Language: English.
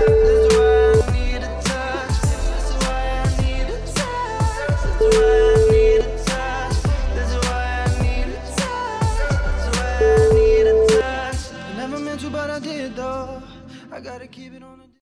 This is why I need a touch. This is why I need a touch. This is why I need a touch. This is why I need a touch. This is why I need a touch. I never meant to, but I did though. I gotta keep it on.